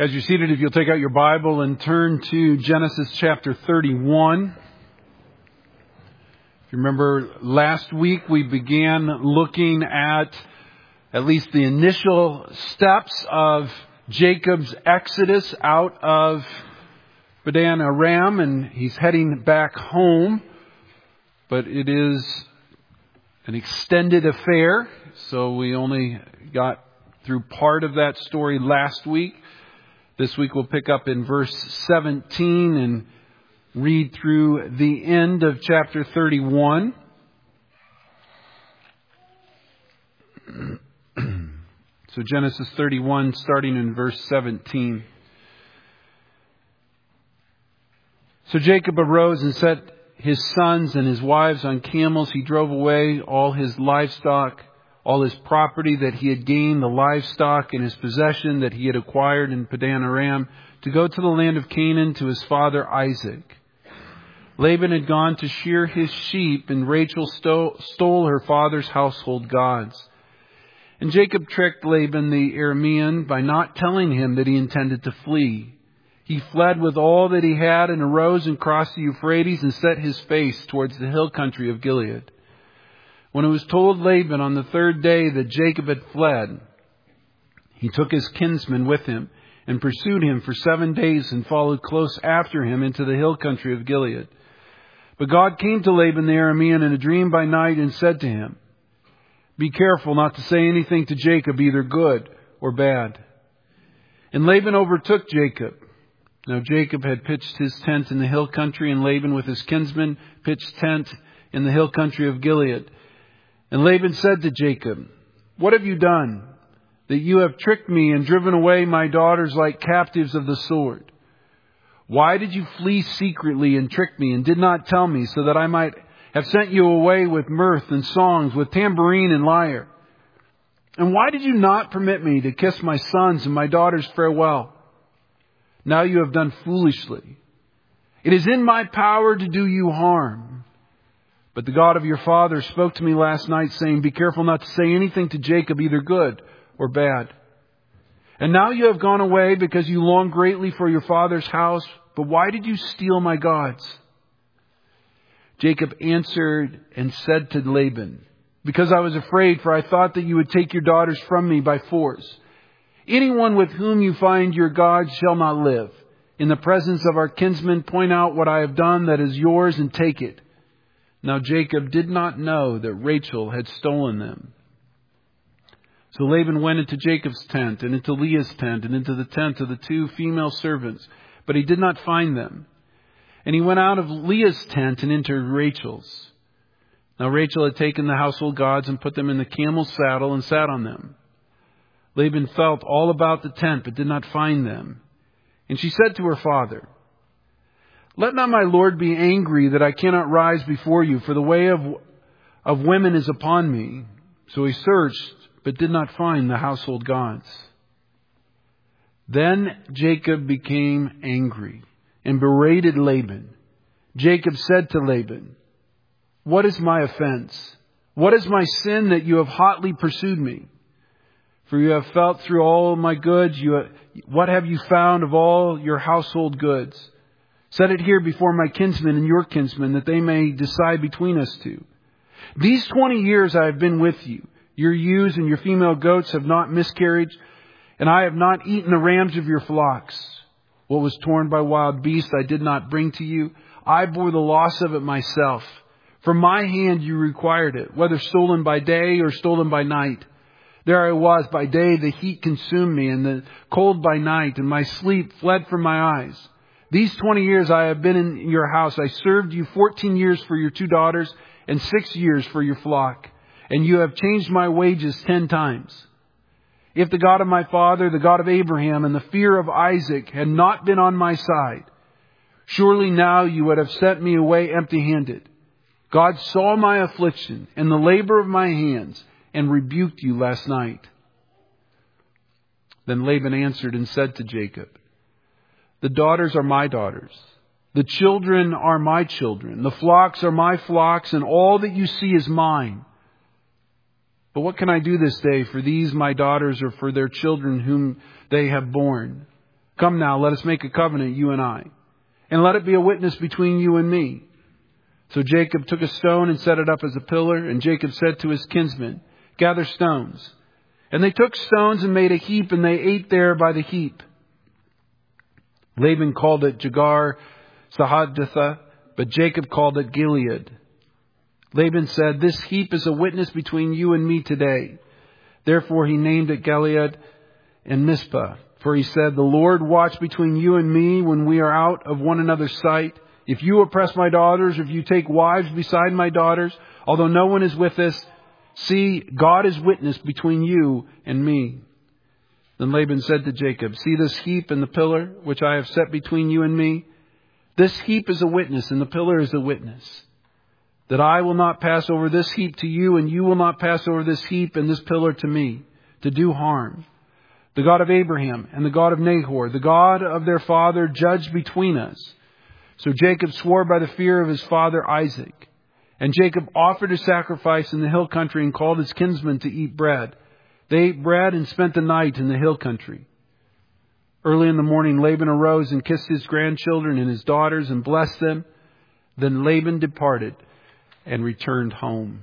As you're seated, if you'll take out your Bible and turn to Genesis chapter 31. If you remember, last week we began looking at least the initial steps of Jacob's exodus out of Padan Aram, and he's heading back home. But it is an extended affair, so we only got through part of that story last week. This week we'll pick up in verse 17 and read through the end of chapter 31. So Genesis 31, starting in verse 17. So Jacob arose and set his sons and his wives on camels. He drove away all his livestock, all his property that he had gained, the livestock and his possession that he had acquired in Padan Aram, to go to the land of Canaan to his father Isaac. Laban had gone to shear his sheep, and Rachel stole her father's household gods. And Jacob tricked Laban the Aramean by not telling him that he intended to flee. He fled with all that he had and arose and crossed the Euphrates and set his face towards the hill country of Gilead. When it was told Laban on the third day that Jacob had fled, he took his kinsman with him and pursued him for 7 days and followed close after him into the hill country of Gilead. But God came to Laban the Aramean in a dream by night and said to him, "Be careful not to say anything to Jacob, either good or bad." And Laban overtook Jacob. Now Jacob had pitched his tent in the hill country, and Laban with his kinsman pitched tent in the hill country of Gilead. And Laban said to Jacob, "What have you done, that you have tricked me and driven away my daughters like captives of the sword? Why did you flee secretly and trick me and did not tell me, so that I might have sent you away with mirth and songs, with tambourine and lyre? And why did you not permit me to kiss my sons and my daughters farewell? Now you have done foolishly. It is in my power to do you harm. But the God of your father spoke to me last night, saying, 'Be careful not to say anything to Jacob, either good or bad.' And now you have gone away because you long greatly for your father's house. But why did you steal my gods?" Jacob answered and said to Laban, "Because I was afraid, for I thought that you would take your daughters from me by force. Anyone with whom you find your gods shall not live. In the presence of our kinsmen, point out what I have done that is yours and take it." Now Jacob did not know that Rachel had stolen them. So Laban went into Jacob's tent and into Leah's tent and into the tent of the 2 female servants, but he did not find them. And he went out of Leah's tent and into Rachel's. Now Rachel had taken the household gods and put them in the camel's saddle and sat on them. Laban felt all about the tent, but did not find them. And she said to her father, "Let not my lord be angry that I cannot rise before you, for the way of women is upon me." So he searched, but did not find the household gods. Then Jacob became angry and berated Laban. Jacob said to Laban, "What is my offense? What is my sin that you have hotly pursued me? For you have felt through all my goods. What have you found of all your household goods? Set it here before my kinsmen and your kinsmen, that they may decide between us two. These 20 years I have been with you. Your ewes and your female goats have not miscarried, and I have not eaten the rams of your flocks. What was torn by wild beasts I did not bring to you. I bore the loss of it myself. From my hand you required it, whether stolen by day or stolen by night. There I was by day, the heat consumed me, and the cold by night, and my sleep fled from my eyes. These 20 years I have been in your house. I served you 14 years for your 2 daughters and 6 years for your flock. And you have changed my wages 10 times. If the God of my father, the God of Abraham, and the fear of Isaac had not been on my side, surely now you would have sent me away empty-handed. God saw my affliction and the labor of my hands and rebuked you last night." Then Laban answered and said to Jacob, "The daughters are my daughters. The children are my children. The flocks are my flocks, and all that you see is mine. But what can I do this day for these my daughters or for their children whom they have borne? Come now, let us make a covenant, you and I, and let it be a witness between you and me." So Jacob took a stone and set it up as a pillar, and Jacob said to his kinsmen, "Gather stones." And they took stones and made a heap, and they ate there by the heap. Laban called it Jegar Sahadutha, but Jacob called it Gilead. Laban said, "This heap is a witness between you and me today." Therefore he named it Gilead and Mizpah. For he said, "The Lord watch between you and me when we are out of one another's sight. If you oppress my daughters, or if you take wives beside my daughters, although no one is with us, see, God is witness between you and me." Then Laban said to Jacob, "See this heap and the pillar which I have set between you and me? This heap is a witness, and the pillar is a witness, that I will not pass over this heap to you, and you will not pass over this heap and this pillar to me, to do harm. The God of Abraham and the God of Nahor, the God of their father, judge between us." So Jacob swore by the fear of his father Isaac. And Jacob offered a sacrifice in the hill country and called his kinsmen to eat bread. They ate bread and spent the night in the hill country. Early in the morning, Laban arose and kissed his grandchildren and his daughters and blessed them. Then Laban departed and returned home.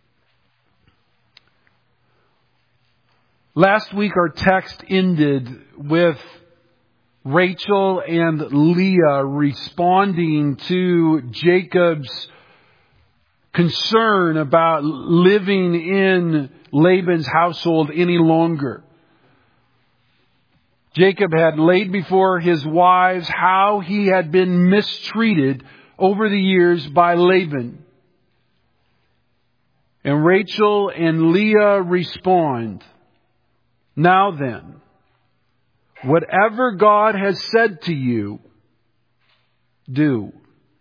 Last week our text ended with Rachel and Leah responding to Jacob's concern about living in Laban's household any longer. Jacob had laid before his wives how he had been mistreated over the years by Laban. And Rachel and Leah respond, "Now then, whatever God has said to you, do."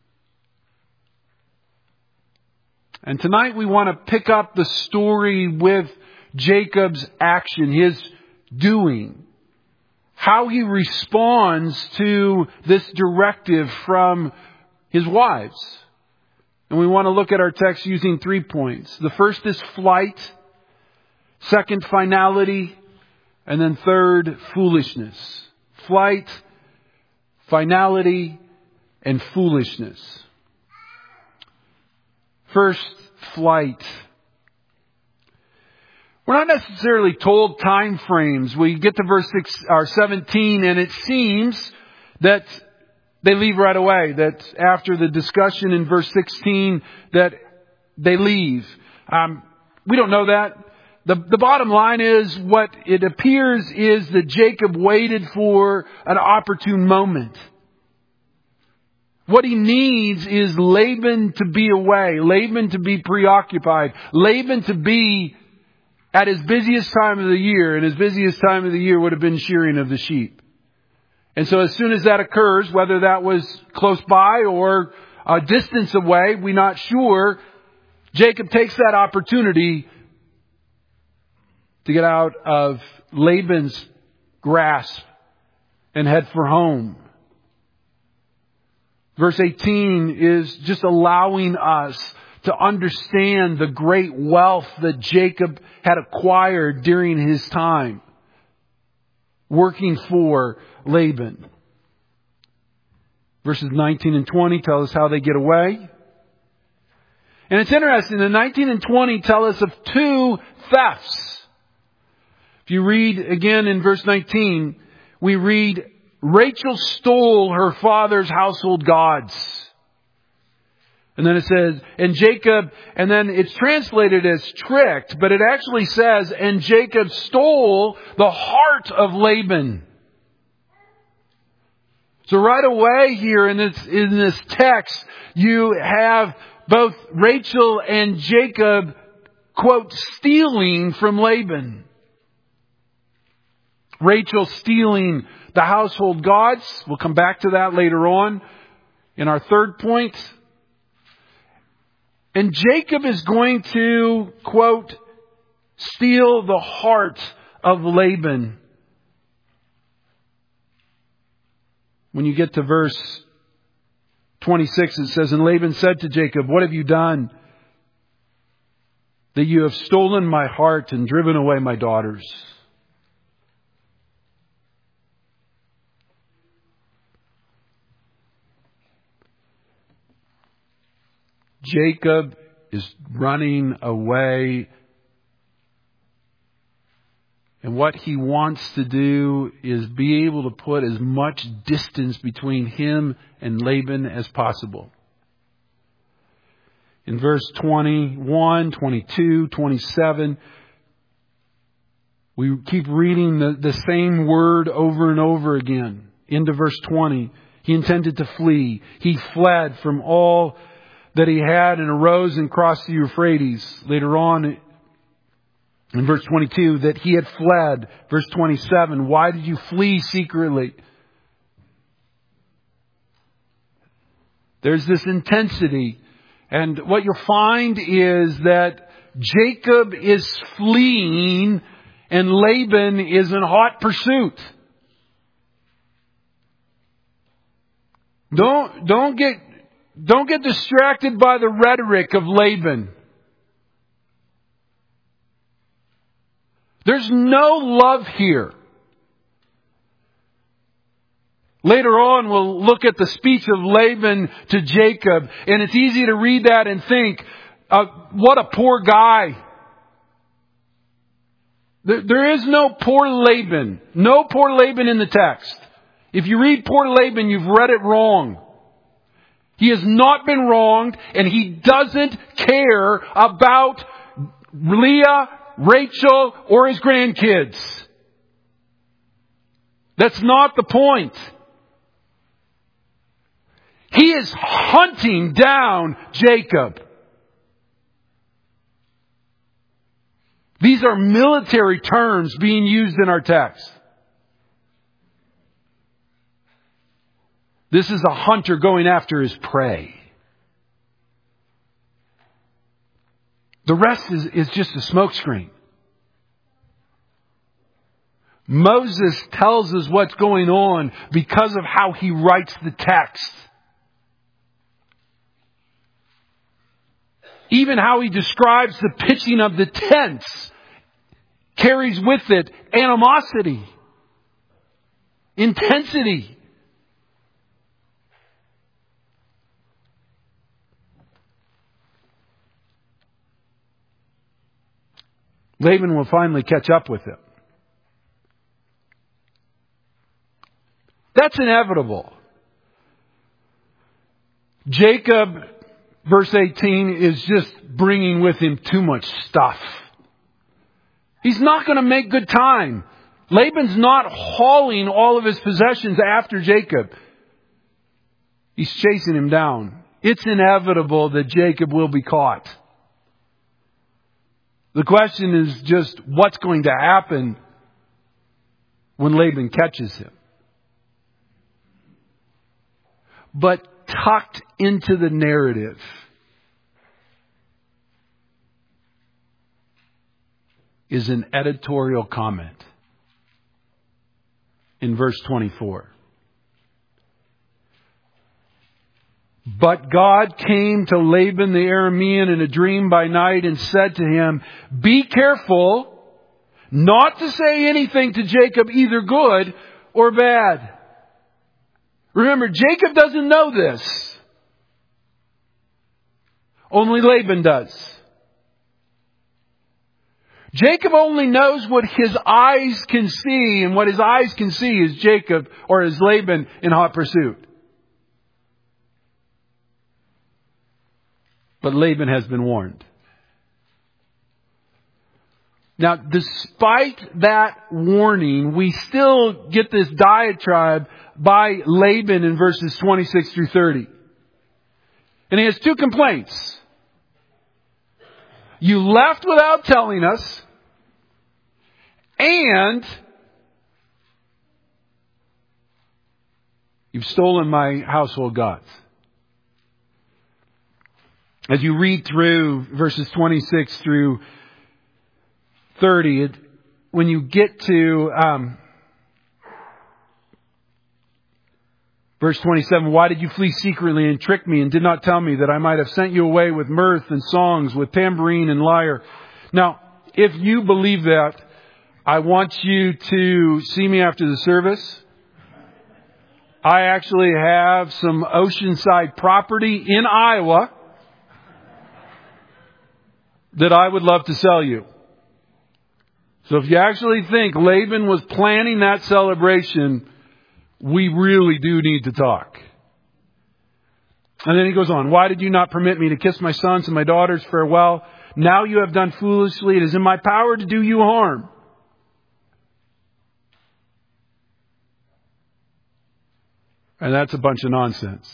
And tonight we want to pick up the story with Jacob's action, his doing, how he responds to this directive from his wives. And we want to look at our text using 3 points. The first is flight, second, finality, and then third, foolishness. Flight, finality, and foolishness. First, flight. We're not necessarily told time frames. We get to verse 17 and it seems that they leave right away. That after the discussion in verse 16 that they leave. We don't know that. The bottom line is what it appears is that Jacob waited for an opportune moment. What he needs is Laban to be away, Laban to be preoccupied, Laban to be at his busiest time of the year, and his busiest time of the year would have been shearing of the sheep. And so as soon as that occurs, whether that was close by or a distance away, we're not sure, Jacob takes that opportunity to get out of Laban's grasp and head for home. Verse 18 is just allowing us to understand the great wealth that Jacob had acquired during his time working for Laban. Verses 19 and 20 tell us how they get away. And it's interesting, the 19 and 20 tell us of 2 thefts. If you read again in verse 19, we read, Rachel stole her father's household gods. And then it says, and Jacob, and then it's translated as tricked, but it actually says, and Jacob stole the heart of Laban. So right away here in this text, you have both Rachel and Jacob, quote, stealing from Laban. Rachel stealing the household gods. We'll come back to that later on in our third point. And Jacob is going to, quote, steal the heart of Laban. When you get to verse 26, it says, and Laban said to Jacob, what have you done? That you have stolen my heart and driven away my daughters. Jacob is running away. And what he wants to do is be able to put as much distance between him and Laban as possible. In verse 21, 22, 27, we keep reading the same word over and over again. Into verse 20, he intended to flee. He fled from all that he had and arose and crossed the Euphrates. Later on, in verse 22, that he had fled. Verse 27, why did you flee secretly? There's this intensity. And what you'll find is that Jacob is fleeing and Laban is in hot pursuit. Don't get distracted by the rhetoric of Laban. There's no love here. Later on, we'll look at the speech of Laban to Jacob, and it's easy to read that and think, what a poor guy. There is no poor Laban. No poor Laban in the text. If you read poor Laban, you've read it wrong. He has not been wronged, and he doesn't care about Leah, Rachel, or his grandkids. That's not the point. He is hunting down Jacob. These are military terms being used in our text. This is a hunter going after his prey. The rest is just a smokescreen. Moses tells us what's going on because of how he writes the text. Even how he describes the pitching of the tents carries with it animosity, intensity. Laban will finally catch up with it. That's inevitable. Jacob, verse 18, is just bringing with him too much stuff. He's not going to make good time. Laban's not hauling all of his possessions after Jacob. He's chasing him down. It's inevitable that Jacob will be caught. The question is just what's going to happen when Laban catches him. But tucked into the narrative is an editorial comment in verse 24. But God came to Laban the Aramean in a dream by night and said to him, be careful not to say anything to Jacob, either good or bad. Remember, Jacob doesn't know this. Only Laban does. Jacob only knows what his eyes can see, and what his eyes can see is Jacob or is Laban in hot pursuit. But Laban has been warned. Now, despite that warning, we still get this diatribe by Laban in verses 26 through 30. And he has two complaints. You left without telling us, and you've stolen my household gods. As you read through verses 26 through 30, when you get to verse 27, why did you flee secretly and trick me and did not tell me that I might have sent you away with mirth and songs, with tambourine and lyre? Now, if you believe that, I want you to see me after the service. I actually have some oceanside property in Iowa that I would love to sell you. So if you actually think Laban was planning that celebration, we really do need to talk. And then he goes on, why did you not permit me to kiss my sons and my daughters farewell? Now you have done foolishly. It is in my power to do you harm. And that's a bunch of nonsense.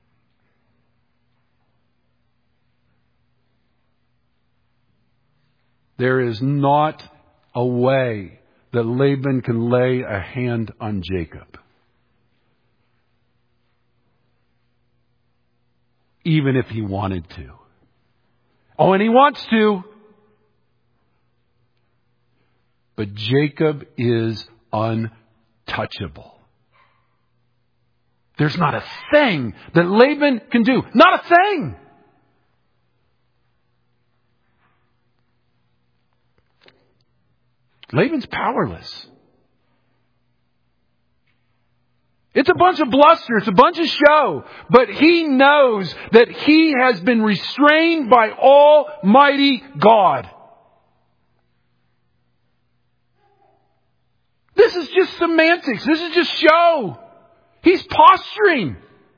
There is not a way that Laban can lay a hand on Jacob. Even if he wanted to. Oh, and he wants to. But Jacob is untouchable. There's not a thing that Laban can do. Not a thing. Laban's powerless. It's a bunch of bluster. It's a bunch of show. But he knows that he has been restrained by Almighty God. This is just semantics. This is just show. He's posturing.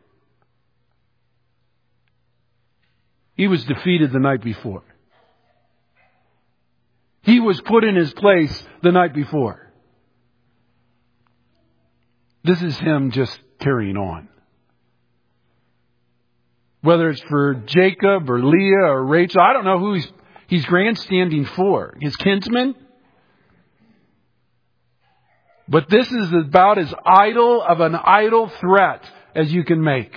He was defeated the night before. He was put in his place the night before. This is him just carrying on. Whether it's for Jacob or Leah or Rachel, I don't know who he's grandstanding for. His kinsman? But this is about as idle of an idle threat as you can make.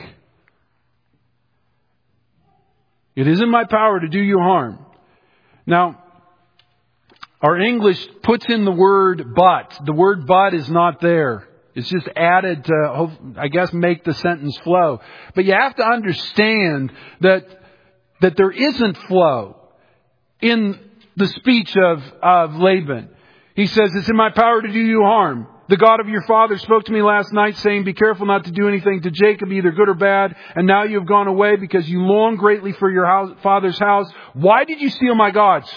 It is in my power to do you harm. Now, our English puts in the word but. The word but is not there. It's just added to, I guess, make the sentence flow. But you have to understand that there isn't flow in the speech of Laban. He says, it's in my power to do you harm. The God of your father spoke to me last night saying, be careful not to do anything to Jacob, either good or bad. And now you have gone away because you long greatly for your father's house. Why did you steal my gods?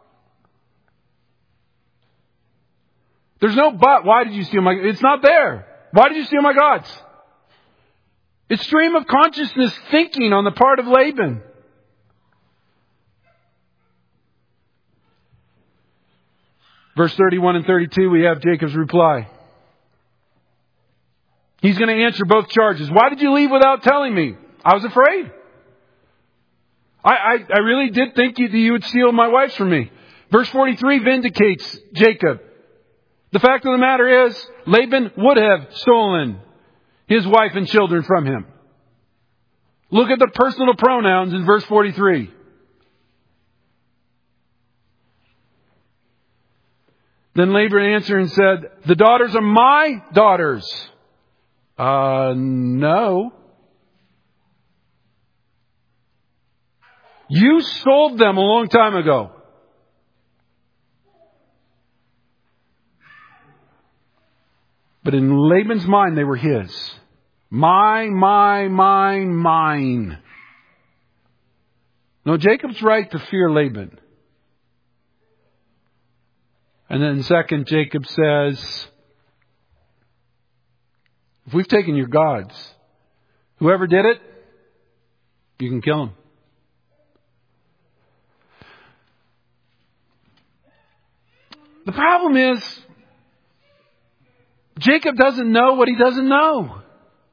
There's no but. Why did you steal my... It's not there. Why did you steal my gods? It's stream of consciousness thinking on the part of Laban. Verse 31 and 32, we have Jacob's reply. He's going to answer both charges. Why did you leave without telling me? I was afraid. I really did think you would steal my wives from me. Verse 43 vindicates Jacob. The fact of the matter is, Laban would have stolen his wife and children from him. Look at the personal pronouns in verse 43. Then Laban answered and said, the daughters are my daughters. No. You sold them a long time ago. But in Laban's mind, they were his. Mine. No, Jacob's right to fear Laban. And then second, Jacob says, if we've taken your gods, whoever did it, you can kill him. The problem is, Jacob doesn't know what he doesn't know.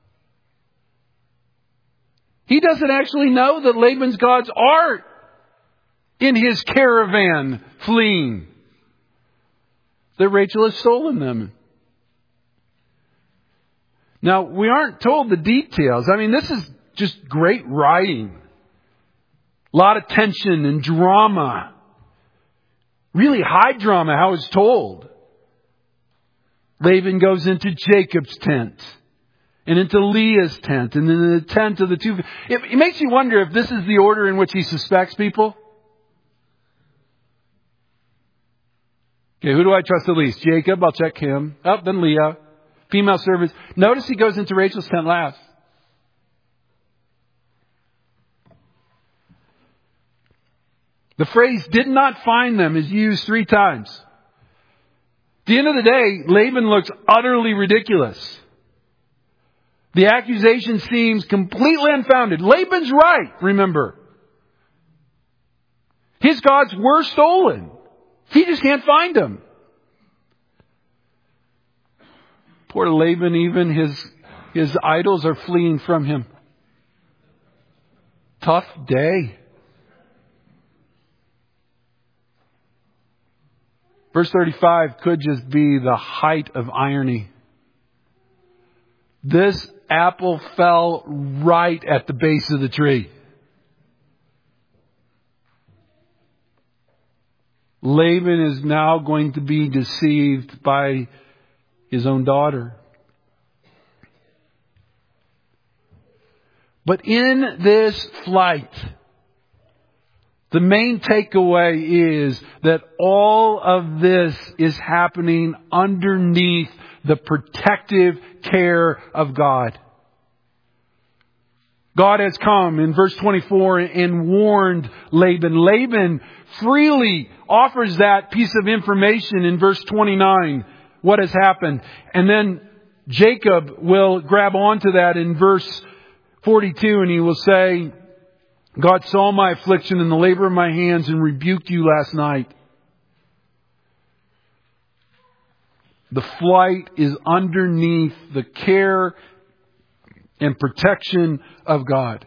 He doesn't actually know that Laban's gods are in his caravan fleeing. That Rachel has stolen them. Now, we aren't told the details. I mean, this is just great writing. A lot of tension and drama. Really high drama, how it's told. Laban goes into Jacob's tent. And into Leah's tent. And then the tent of the two. It makes you wonder if this is the order in which he suspects people. Okay, who do I trust the least? Jacob, I'll check him. Oh, then Leah. Female servants. Notice he goes into Rachel's tent last. The phrase "did not find them" is used 3 times. At the end of the day, Laban looks utterly ridiculous. The accusation seems completely unfounded. Laban's right, remember. His gods were stolen. He just can't find them. Poor Laban, even his idols are fleeing from him. Tough day. Verse 35 could just be the height of irony. This apple fell right at the base of the tree. Laban is now going to be deceived by his own daughter. But in this flight, the main takeaway is that all of this is happening underneath the protective care of God. God has come in verse 24 and warned Laban. Laban freely offers that piece of information in verse 29, what has happened. And then Jacob will grab onto that in verse 42 and he will say, God saw my affliction and the labor of my hands and rebuked you last night. The flight is underneath the care and protection of God.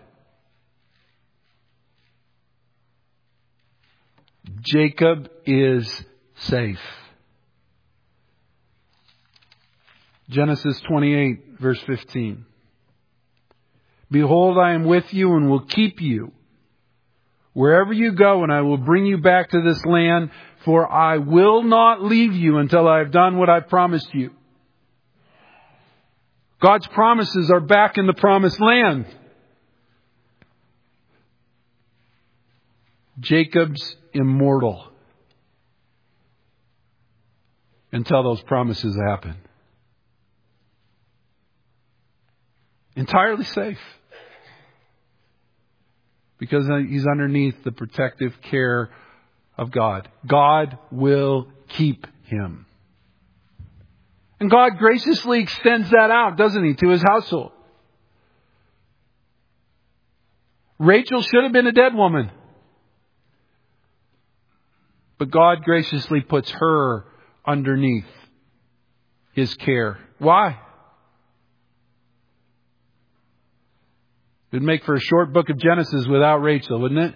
Jacob is safe. Genesis 28, verse 15. Behold, I am with you and will keep you wherever you go, and I will bring you back to this land, for I will not leave you until I have done what I promised you. God's promises are back in the promised land. Jacob's immortal until those promises happen. Entirely safe. Because he's underneath the protective care of God. God will keep him. And God graciously extends that out, doesn't he, to his household. Rachel should have been a dead woman. But God graciously puts her underneath his care. Why? It would make for a short book of Genesis without Rachel, wouldn't it?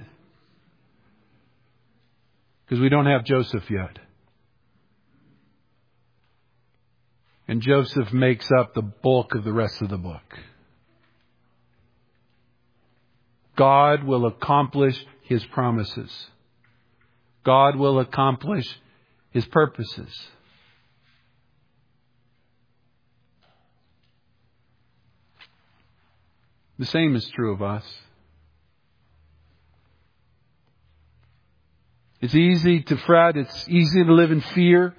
Because we don't have Joseph yet. And Joseph makes up the bulk of the rest of the book. God will accomplish his promises. God will accomplish his purposes. The same is true of us. It's easy to fret. It's easy to live in fear.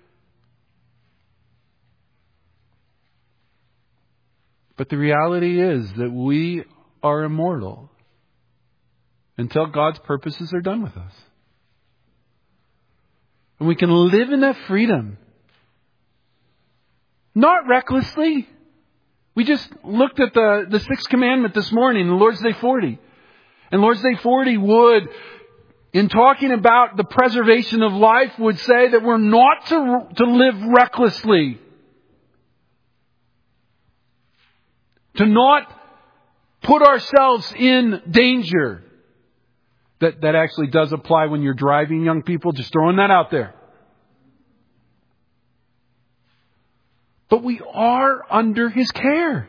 But the reality is that we are immortal until God's purposes are done with us. And we can live in that freedom. Not recklessly. We just looked at the sixth commandment this morning, Lord's Day 40. And Lord's Day 40 would, in talking about the preservation of life, would say that we're not to live recklessly. To not put ourselves in danger. That actually does apply when you're driving, young people. Just throwing that out there. But we are under his care.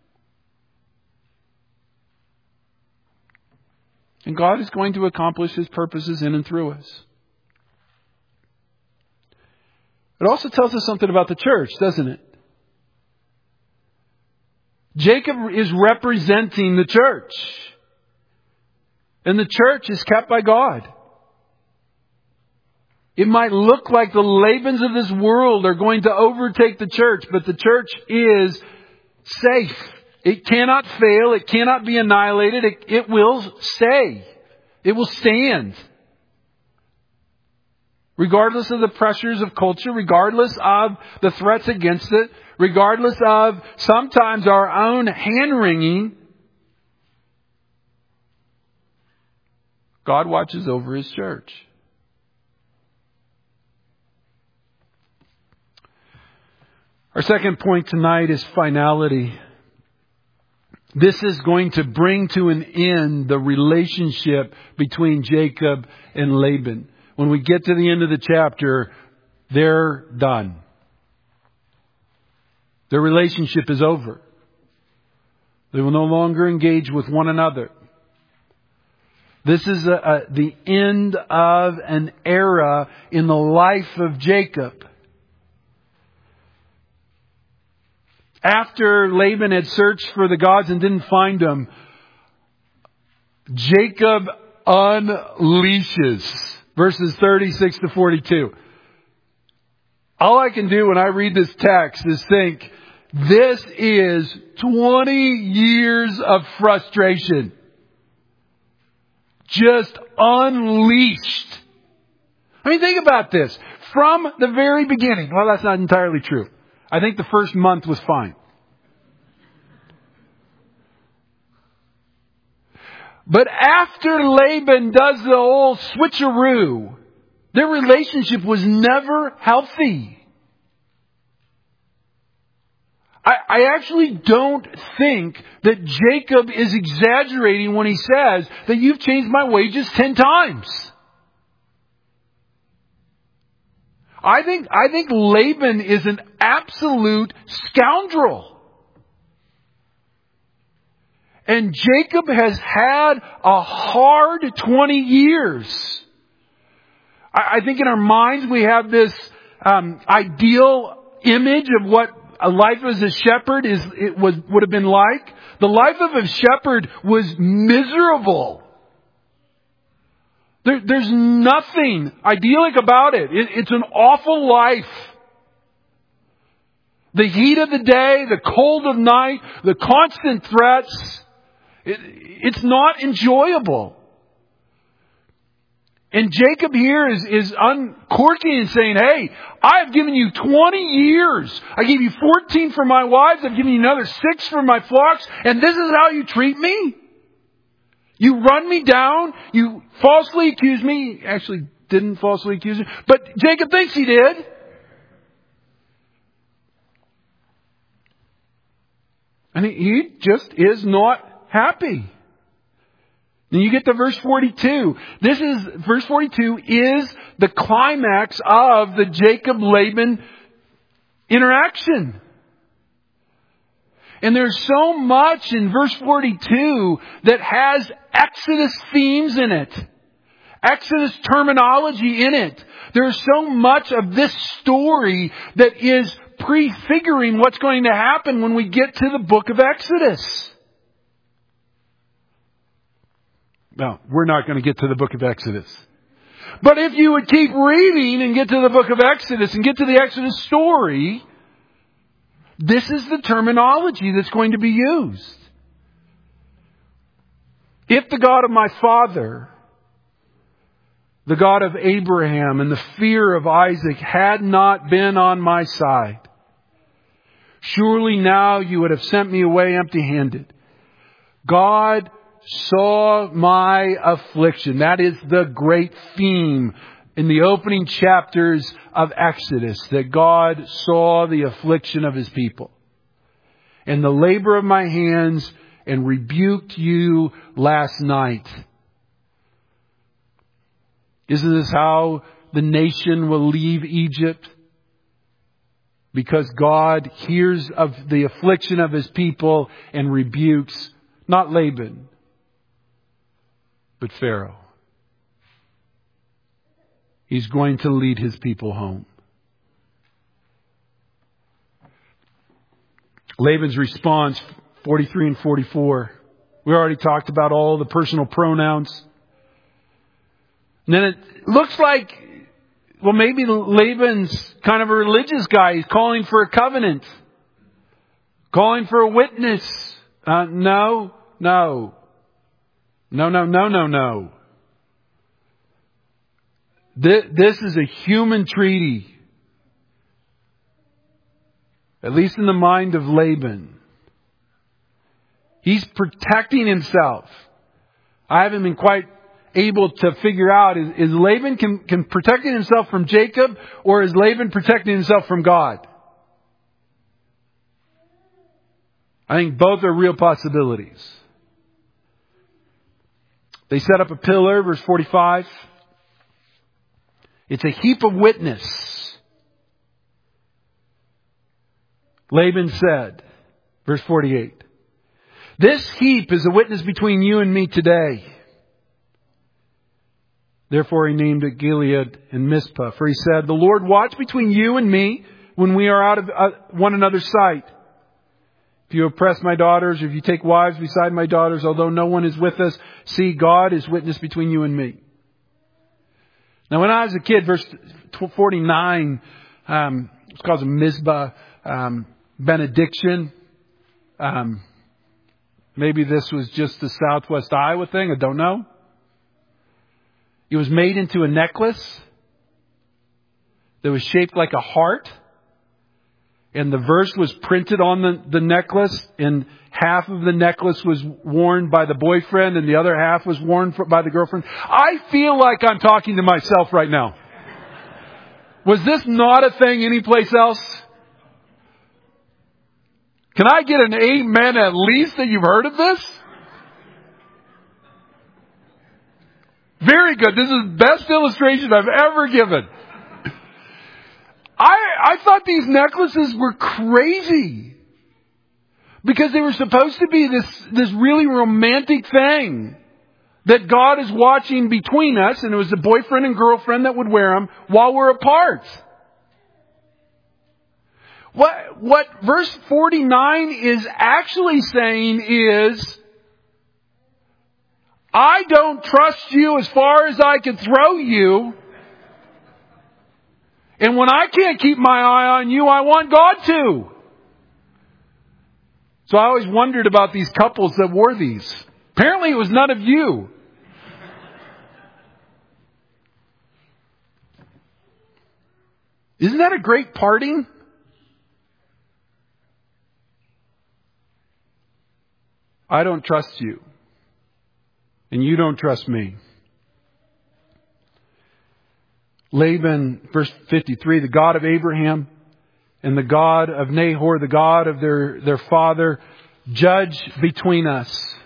And God is going to accomplish his purposes in and through us. It also tells us something about the church, doesn't it? Jacob is representing the church. And the church is kept by God. It might look like the Labans of this world are going to overtake the church, but the church is safe. It cannot fail. It cannot be annihilated. It will stay. It will stand. regardless of the pressures of culture, regardless of the threats against it, regardless of sometimes our own hand-wringing, God watches over His church. Our second point tonight is finality. This is going to bring to an end the relationship between Jacob and Laban. When we get to the end of the chapter, they're done. Their relationship is over. They will no longer engage with one another. This is the end of an era in the life of Jacob. After Laban had searched for the gods and didn't find them, Jacob unleashes. Verses 36 to 42. All I can do when I read this text is think, this is 20 years of frustration. Just unleashed. I mean, think about this. From the very beginning. Well, that's not entirely true. I think the first month was fine. But after Laban does the old switcheroo, their relationship was never healthy. I actually don't think that Jacob is exaggerating when he says that you've changed my wages 10 times. I think Laban is an absolute scoundrel. And Jacob has had a hard 20 years. I think in our minds we have this ideal image of what a life as a shepherd would have been like. The life of a shepherd was miserable. There's nothing idyllic about it. It's an awful life. The heat of the day, the cold of night, the constant threats. It's not enjoyable. And Jacob here is uncorking and saying, hey, I've given you 20 years. I gave you 14 for my wives. I've given you another 6 for my flocks. And this is how you treat me? You run me down. You falsely accuse me. Actually, didn't falsely accuse me. But Jacob thinks he did. And he just is not happy. Then you get to verse 42. Verse 42 is the climax of the Jacob-Laban interaction. And there's so much in verse 42 that has Exodus themes in it. Exodus terminology in it. There's so much of this story that is prefiguring what's going to happen when we get to the book of Exodus. Well, we're not going to get to the book of Exodus. But if you would keep reading and get to the book of Exodus and get to the Exodus story, this is the terminology that's going to be used. If the God of my father, the God of Abraham and the fear of Isaac had not been on my side, surely now you would have sent me away empty-handed. God saw my affliction. That is the great theme in the opening chapters of Exodus, that God saw the affliction of His people and the labor of my hands and rebuked you last night. Isn't this how the nation will leave Egypt? Because God hears of the affliction of His people and rebukes not Laban, but Pharaoh. He's going to lead His people home. Laban's response, 43 and 44. We already talked about all the personal pronouns. And then it looks like, well, maybe Laban's kind of a religious guy. He's calling for a covenant. Calling for a witness. No. This is a human treaty. At least in the mind of Laban. He's protecting himself. I haven't been quite able to figure out, is Laban can protecting himself from Jacob, or is Laban protecting himself from God? I think both are real possibilities. They set up a pillar, verse 45. It's a heap of witness. Laban said, verse 48, this heap is a witness between you and me today. Therefore he named it Gilead and Mizpah. For he said, the Lord watch between you and me when we are out of one another's sight. If you oppress my daughters, or if you take wives beside my daughters, although no one is with us, see, God is witness between you and me. Now when I was a kid, verse 49, it's called a Mizpah benediction. Maybe this was just the Southwest Iowa thing. I don't know. It was made into a necklace that was shaped like a heart. And the verse was printed on the necklace. And half of the necklace was worn by the boyfriend and the other half was worn by the girlfriend. I feel like I'm talking to myself right now. Was this not a thing anyplace else? Can I get an amen at least that you've heard of this? Very good. This is the best illustration I've ever given. I thought these necklaces were crazy. Because they were supposed to be this really romantic thing that God is watching between us. And it was the boyfriend and girlfriend that would wear them while we're apart. What verse 49 is actually saying is, I don't trust you as far as I can throw you. And when I can't keep my eye on you, I want God to. So I always wondered about these couples that wore these. Apparently it was none of you. Isn't that a great parting? I don't trust you. And you don't trust me. Laban, verse 53, the God of Abraham and the God of Nahor, the God of their father, judge between us.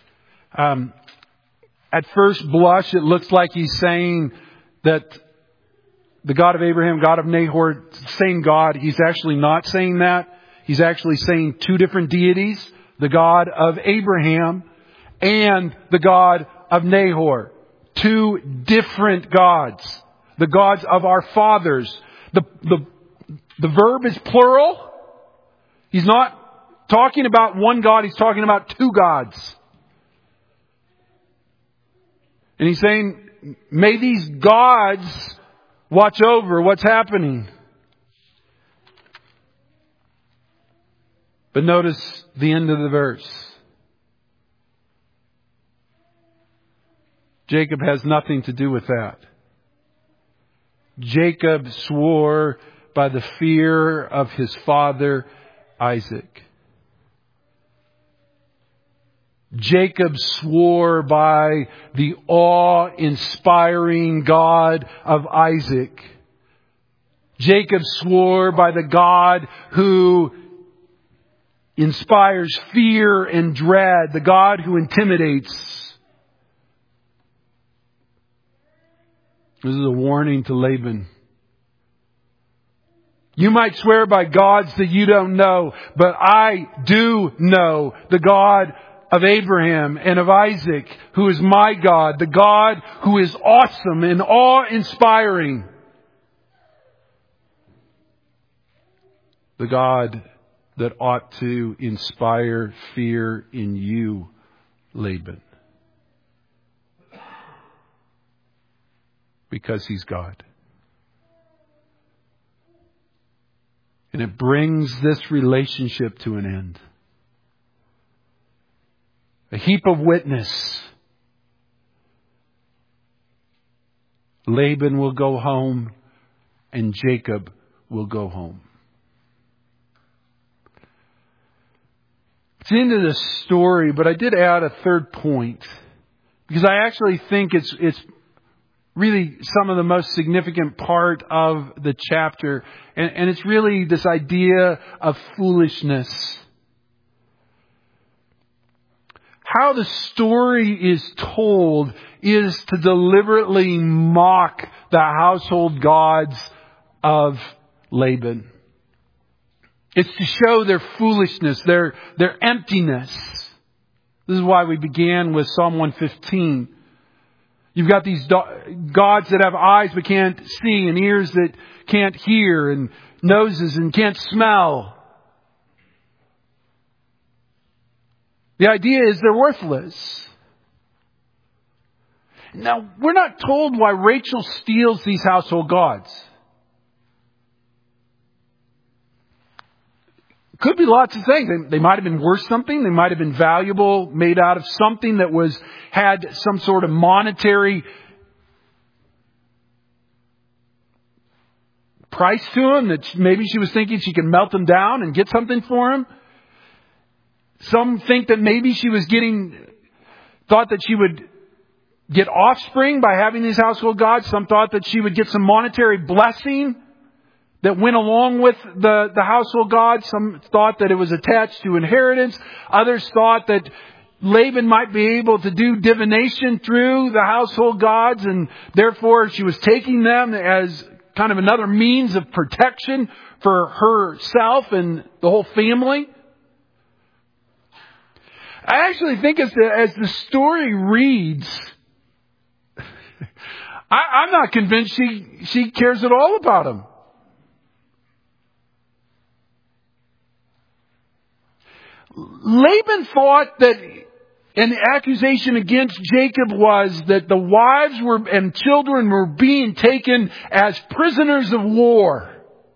At first blush, it looks like he's saying that the God of Abraham, God of Nahor, same God. He's actually not saying that. He's actually saying two different deities. The God of Abraham and the God of Nahor. Two different gods. The gods of our fathers. The verb is plural. He's not talking about one God. He's talking about two gods. And he's saying, may these gods watch over what's happening. But notice the end of the verse. Jacob has nothing to do with that. Jacob swore by the fear of his father Isaac. Jacob swore by the awe-inspiring God of Isaac. Jacob swore by the God who inspires fear and dread, the God who intimidates. This is a warning to Laban. You might swear by gods that you don't know, but I do know the God of Abraham and of Isaac, who is my God, the God who is awesome and awe-inspiring. The God that ought to inspire fear in you, Laban. Because He's God. And it brings this relationship to an end. A heap of witness. Laban will go home and Jacob will go home. It's the end of the story, but I did add a third point because I actually think it's really some of the most significant part of the chapter. And it's really this idea of foolishness. How the story is told is to deliberately mock the household gods of Laban. It's to show their foolishness, their emptiness. This is why we began with Psalm 115. You've got these gods that have eyes but can't see, and ears that can't hear, and noses and can't smell. The idea is they're worthless. Now, we're not told why Rachel steals these household gods. Could be lots of things. They might have been worth something. They might have been valuable, made out of something that had some sort of monetary price to them, that maybe she was thinking she could melt them down and get something for them. Some think that maybe she was thought that she would get offspring by having these household gods. Some thought that she would get some monetary blessing that went along with the household gods. Some thought that it was attached to inheritance. Others thought that Laban might be able to do divination through the household gods, and therefore she was taking them as kind of another means of protection for herself and the whole family. I actually think as the story reads, I'm not convinced she cares at all about them. Laban thought that an accusation against Jacob was that the wives and children were being taken as prisoners of war.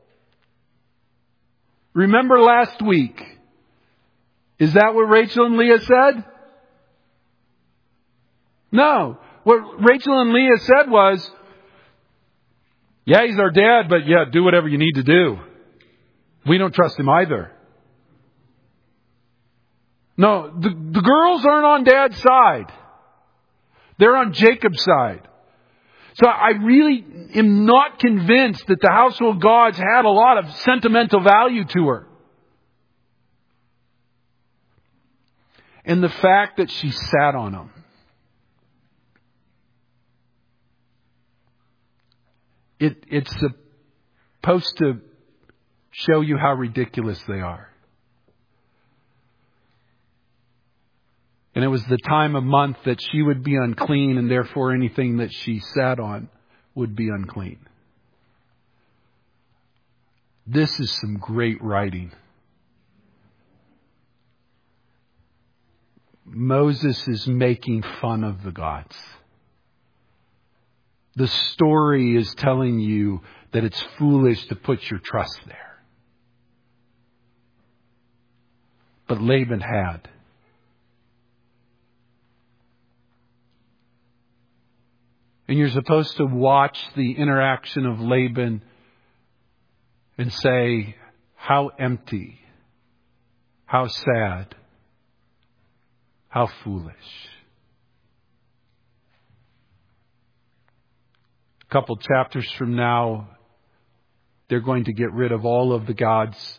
Remember last week? Is that what Rachel and Leah said? No. What Rachel and Leah said was, yeah, he's our dad, but yeah, do whatever you need to do. We don't trust him either. No, the girls aren't on Dad's side. They're on Jacob's side. So I really am not convinced that the household gods had a lot of sentimental value to her. And the fact that she sat on them. It's supposed to show you how ridiculous they are. And it was the time of month that she would be unclean, and therefore anything that she sat on would be unclean. This is some great writing. Moses is making fun of the gods. The story is telling you that it's foolish to put your trust there. But Laban had. And you're supposed to watch the interaction of Laban and say, how empty, how sad, how foolish. A couple chapters from now, they're going to get rid of all of the gods'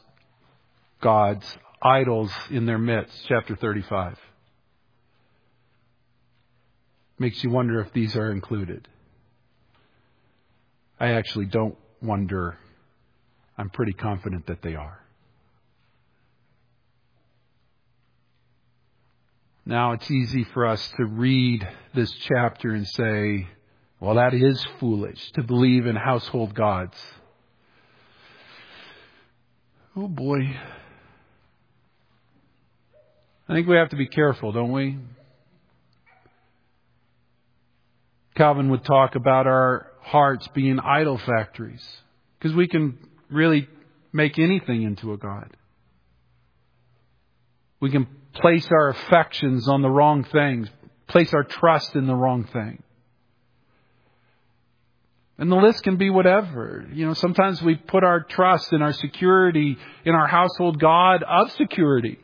idols in their midst. Chapter 35. Makes you wonder if these are included. I actually don't wonder. I'm pretty confident that they are. Now it's easy for us to read this chapter and say, well, that is foolish to believe in household gods. Oh boy. I think we have to be careful, don't we? Calvin would talk about our hearts being idol factories, because we can really make anything into a god. We can place our affections on the wrong things, place our trust in the wrong thing. And the list can be whatever. Sometimes we put our trust and our security in our household God of security.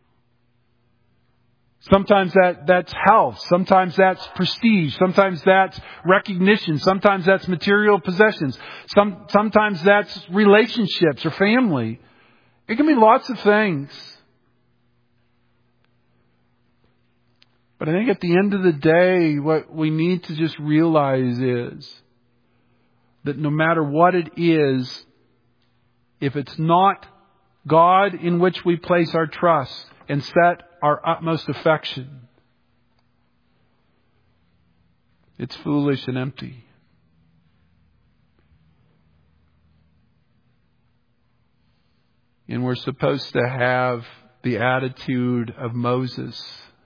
Sometimes that's health. Sometimes that's prestige. Sometimes that's recognition. Sometimes that's material possessions. Sometimes that's relationships or family. It can be lots of things. But I think at the end of the day, what we need to just realize is that no matter what it is, if it's not God in which we place our trust and set our utmost affection, it's foolish and empty. And we're supposed to have the attitude of Moses,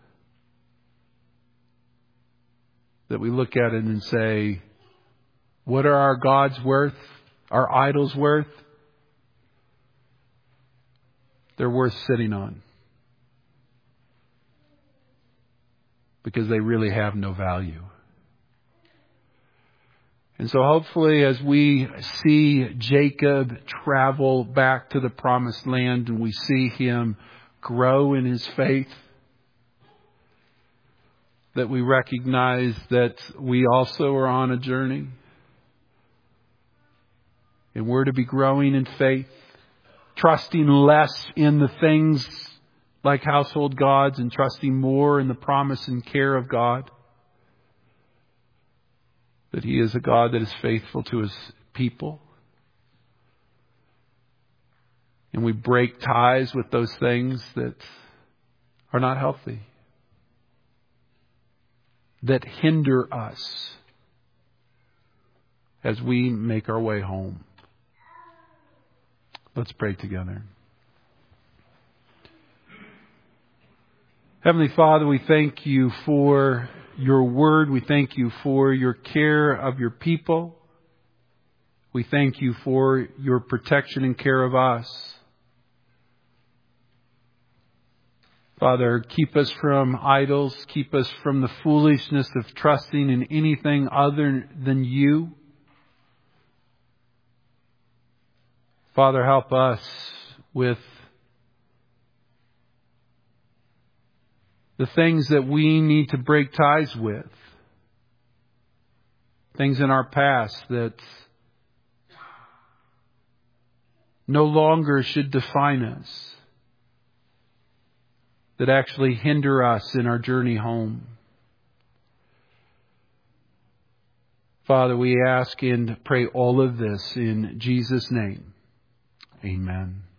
that we look at it and say, what are our gods worth? Our idols worth? They're worth sitting on. Because they really have no value. And so hopefully as we see Jacob travel back to the promised land and we see him grow in his faith, that we recognize that we also are on a journey. And we're to be growing in faith, trusting less in the things like household gods and trusting more in the promise and care of God. That He is a God that is faithful to His people. And we break ties with those things that are not healthy, that hinder us as we make our way home. Let's pray together. Heavenly Father, we thank You for Your word. We thank You for Your care of Your people. We thank You for Your protection and care of us. Father, keep us from idols. Keep us from the foolishness of trusting in anything other than You. Father, help us with the things that we need to break ties with. Things in our past that no longer should define us. That actually hinder us in our journey home. Father, we ask and pray all of this in Jesus' name. Amen.